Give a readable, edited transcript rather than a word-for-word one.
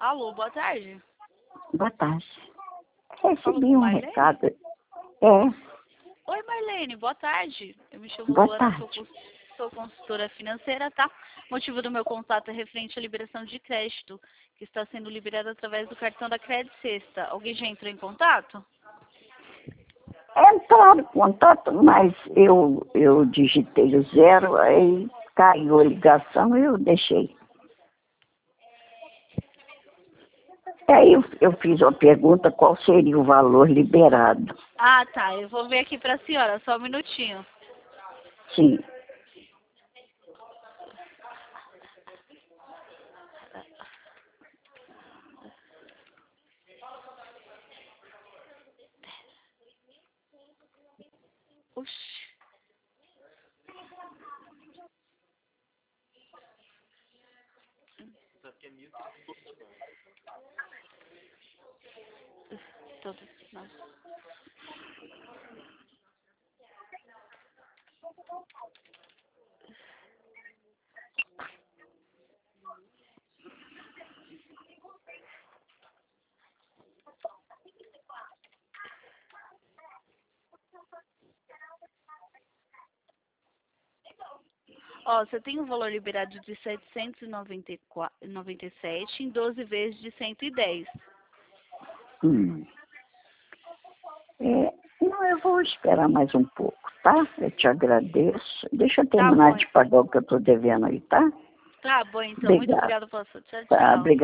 Alô, boa tarde. Boa tarde. Falou Recebi com um Marlene? recado. Oi, Marlene, boa tarde. Eu me chamo Boa Luana, tarde. sou consultora financeira, tá? O motivo do meu contato é referente à liberação de crédito, que está sendo liberada através do cartão da Credit Sexta. Alguém já entrou em contato? Entraram em contato, mas eu digitei o 0, aí caiu a ligação e eu deixei. Aí eu fiz uma pergunta, qual seria o valor liberado? Ah, tá. Eu vou ver aqui para a senhora, só um minutinho. Sim. Oxi. Todos nós. Ó, você tem um valor liberado de 797 em 12 vezes de 110. Hum. Não, eu vou esperar mais um pouco, tá? Eu te agradeço. Deixa eu Tá terminar bom. de pagar o que eu estou devendo aí, tá? Tá bom, então. Muito Obrigada. obrigada pela sua. Tchau, Tá, tchau. obrigada.